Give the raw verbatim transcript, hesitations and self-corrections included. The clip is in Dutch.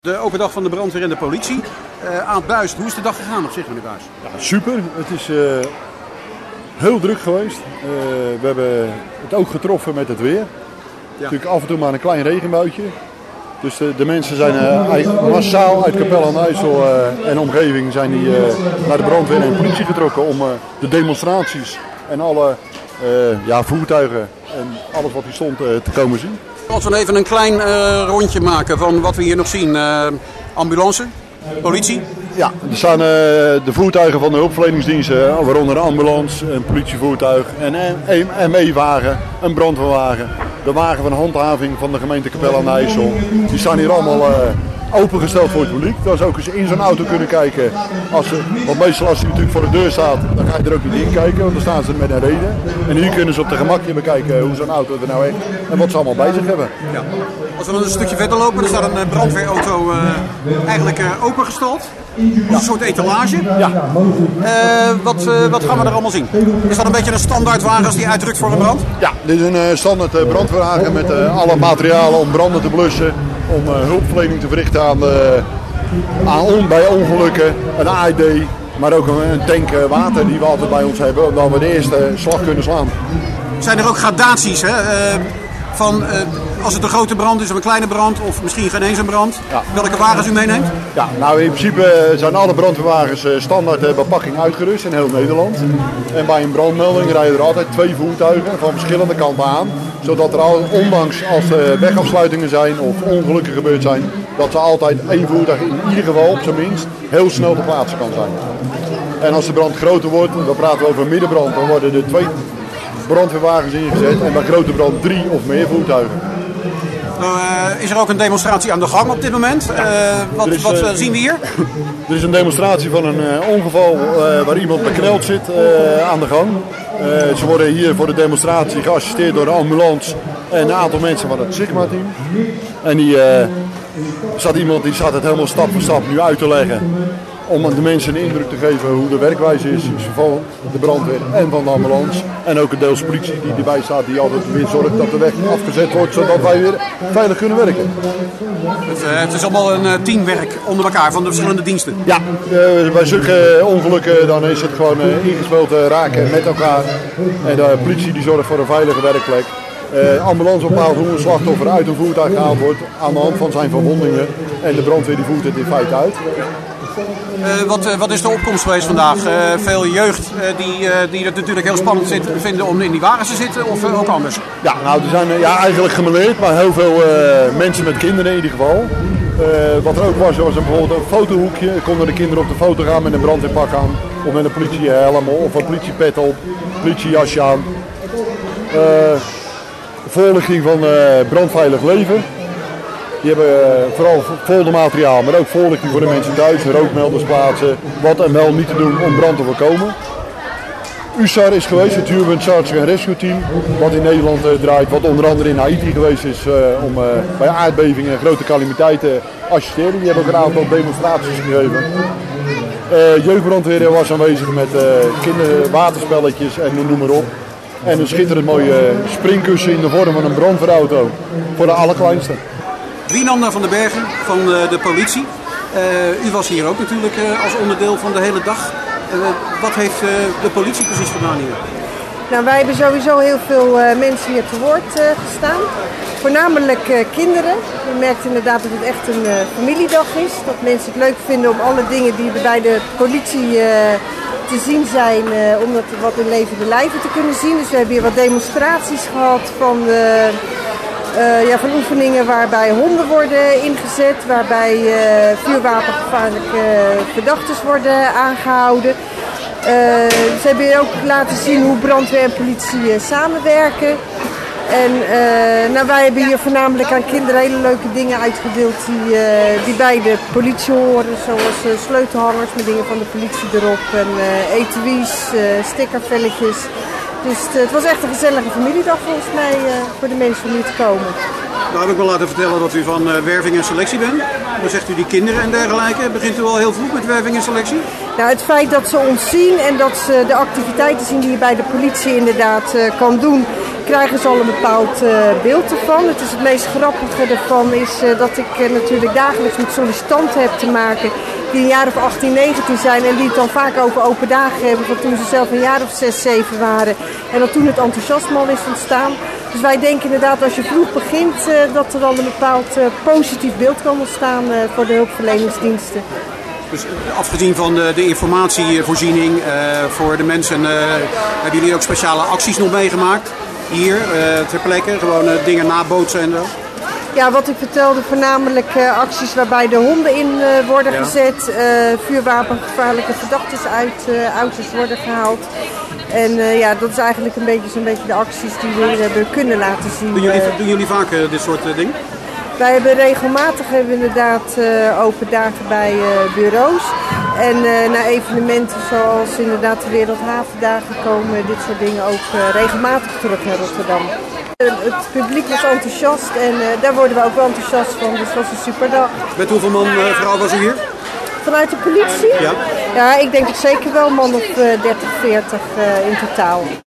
De open dag van de brandweer en de politie. Uh, Aad Buist, hoe is de dag gegaan op zich, meneer Buist? Ja, super. Het is uh, heel druk geweest. Uh, we hebben het ook getroffen met het weer. Ja. Natuurlijk af en toe maar een klein regenbuitje. Dus de, de mensen zijn uh, massaal uit Capelle aan de IJssel uh, en omgeving zijn die, uh, naar de brandweer en politie getrokken om uh, de demonstraties en alle uh, ja, voertuigen en alles wat hier stond uh, te komen zien. Als we even een klein uh, rondje maken van wat we hier nog zien. Uh, ambulance, politie. Ja, er staan uh, de voertuigen van de hulpverleningsdiensten, waaronder een ambulance, een politievoertuig, een M E-wagen, een brandweerwagen. De wagen van handhaving van de gemeente Capelle aan de IJssel. Die staan hier allemaal uh, opengesteld voor het publiek. Dat ze ook eens in zo'n auto kunnen kijken. Als ze, want meestal als hij natuurlijk voor de deur staat, dan ga je er ook niet in kijken, want dan staan ze met een reden. En hier kunnen ze op de gemakje bekijken hoe zo'n auto er nou heeft en wat ze allemaal bij zich hebben. Ja. Als we dan een stukje verder lopen, er staat een brandweerauto uh, eigenlijk uh, opengestald. Ja. Een soort etalage. Ja. Uh, wat, uh, wat gaan we er allemaal zien? Is dat een beetje een standaardwagen als die uitdrukt voor een brand? Ja, dit is een uh, standaard uh, brandweerwagen met uh, alle materialen om branden te blussen. Om uh, hulpverlening te verrichten aan, uh, aan on, bij ongelukken, een A I D, maar ook een, een tank uh, water die we altijd bij ons hebben, omdat we de eerste slag kunnen slaan. Zijn er ook gradaties, hè? Uh, van uh, als het een grote brand is of een kleine brand of misschien geen eens een brand, ja. Welke wagens u meeneemt? Ja, nou in principe zijn alle brandweerwagens uh, standaard uh, bepakking uitgerust in heel Nederland. En bij een brandmelding rijden er altijd twee voertuigen van verschillende kanten aan. Zodat er al, ondanks als er wegafsluitingen zijn of ongelukken gebeurd zijn, dat er altijd één voertuig in ieder geval op zijn minst heel snel te plaatsen kan zijn. En als de brand groter wordt, dan praten we over middenbrand, dan worden er twee brandweerwagens ingezet en bij grote brand drie of meer voertuigen. Nou, uh, is er ook een demonstratie aan de gang op dit moment? Uh, wat is, wat uh, zien we hier? Er is een demonstratie van een uh, ongeval uh, waar iemand bekneld zit uh, aan de gang. Uh, ze worden hier voor de demonstratie geassisteerd door de ambulance en een aantal mensen van het Sigma-team. En die, uh, er staat iemand die staat het helemaal stap voor stap nu uit te leggen. Om aan de mensen een indruk te geven hoe de werkwijze is van de brandweer en van de ambulance. En ook een deels politie die erbij staat, die altijd weer zorgt dat de weg afgezet wordt, zodat wij weer veilig kunnen werken. Het, uh, het is allemaal een uh, teamwerk onder elkaar van de verschillende diensten. Ja, uh, bij zulke ongelukken dan is het gewoon uh, ingespeeld uh, raken met elkaar. En de politie die zorgt voor een veilige werkplek. Uh, ambulance bepaalt hoe een slachtoffer uit een voertuig gehaald wordt aan de hand van zijn verwondingen. En de brandweer die voert het in feite uit. Uh, wat, uh, wat is de opkomst geweest vandaag? Uh, veel jeugd uh, die, uh, die het natuurlijk heel spannend zit, vinden om in die wagens te zitten of uh, ook anders? Ja, nou, er zijn uh, ja, eigenlijk gemêleerd, maar heel veel uh, mensen met kinderen in ieder geval. Uh, wat er ook was, was een, bijvoorbeeld een fotohoekje. Er konden de kinderen op de foto gaan met een brandweerpak aan. Of met een politiehelm of een politiepet op, politiejasje aan. Uh, voorlichting van uh, brandveilig leven. Die hebben uh, vooral foldermateriaal, maar ook voorlichting voor de mensen thuis, rookmelders plaatsen, wat en wel niet te doen om brand te voorkomen. U S A R is geweest, het Urban Search and Rescue Team, wat in Nederland uh, draait, wat onder andere in Haiti geweest is uh, om uh, bij aardbevingen en grote calamiteiten assisteren. Die hebben ook een aantal demonstraties gegeven. Uh, jeugdbrandweer was aanwezig met uh, kinderwaterspelletjes en noem maar op. En een schitterend mooie springkussen in de vorm van een brandweerauto voor de allerkleinste. Wienanda van den Bergen van uh, de politie. Uh, u was hier ook natuurlijk uh, als onderdeel van de hele dag. Uh, wat heeft uh, de politie precies gedaan hier? Nou, wij hebben sowieso heel veel uh, mensen hier te woord uh, gestaan. Voornamelijk uh, kinderen. Je merkt inderdaad dat het echt een uh, familiedag is. Dat mensen het leuk vinden om alle dingen die er bij de politie uh, te zien zijn, uh, om dat wat in levende lijven te kunnen zien. Dus we hebben hier wat demonstraties gehad van... Uh, Uh, ja, van oefeningen waarbij honden worden ingezet, waarbij uh, vuurwapengevaarlijke uh, verdachtes worden aangehouden. Uh, ze hebben hier ook laten zien hoe brandweer en politie uh, samenwerken. En uh, nou, wij hebben hier voornamelijk aan kinderen hele leuke dingen uitgedeeld die, uh, die bij de politie horen. Zoals uh, sleutelhangers met dingen van de politie erop en uh, etuies, uh, stickervelletjes. Dus het, het was echt een gezellige familiedag volgens mij uh, voor de mensen om hier te komen. Nou heb ik wel laten vertellen dat u van uh, werving en selectie bent. Dan zegt u die kinderen en dergelijke. Begint u al heel vroeg met werving en selectie? Nou, het feit dat ze ons zien en dat ze de activiteiten zien die je bij de politie inderdaad uh, kan doen. Ik krijgen ze al een bepaald uh, beeld ervan. Het is het meest grappige ervan is uh, dat ik uh, natuurlijk dagelijks met sollicitanten heb te maken die een jaar of achttien, negentien zijn en die het dan vaak over open dagen hebben van toen ze zelf een jaar of zes, zeven waren en dat toen het enthousiasme al is ontstaan. Dus wij denken inderdaad als je vroeg begint uh, dat er dan een bepaald uh, positief beeld kan ontstaan uh, voor de hulpverleningsdiensten. Dus afgezien van de, de informatievoorziening uh, voor de mensen, uh, hebben jullie ook speciale acties nog meegemaakt? Hier uh, ter plekke, gewoon uh, dingen nabootsen en zo? Ja, wat ik vertelde, voornamelijk uh, acties waarbij de honden in uh, worden ja. gezet, uh, vuurwapengevaarlijke verdachten uit uh, auto's worden gehaald. En uh, ja, dat is eigenlijk een beetje zo'n beetje de acties die we hier hebben kunnen laten zien. Doen jullie, doen jullie vaak uh, dit soort uh, dingen? Wij hebben regelmatig hebben we inderdaad uh, open dagen bij uh, bureaus. En uh, na evenementen zoals inderdaad de Wereldhavendagen komen dit soort dingen ook uh, regelmatig terug naar Rotterdam. Uh, het publiek was enthousiast en uh, daar worden we ook wel enthousiast van, dus het was een super dag. Met hoeveel man uh, vrouw was u hier? Vanuit de politie? Ja. Ja, ik denk dat zeker wel een man of uh, dertig, veertig uh, in totaal.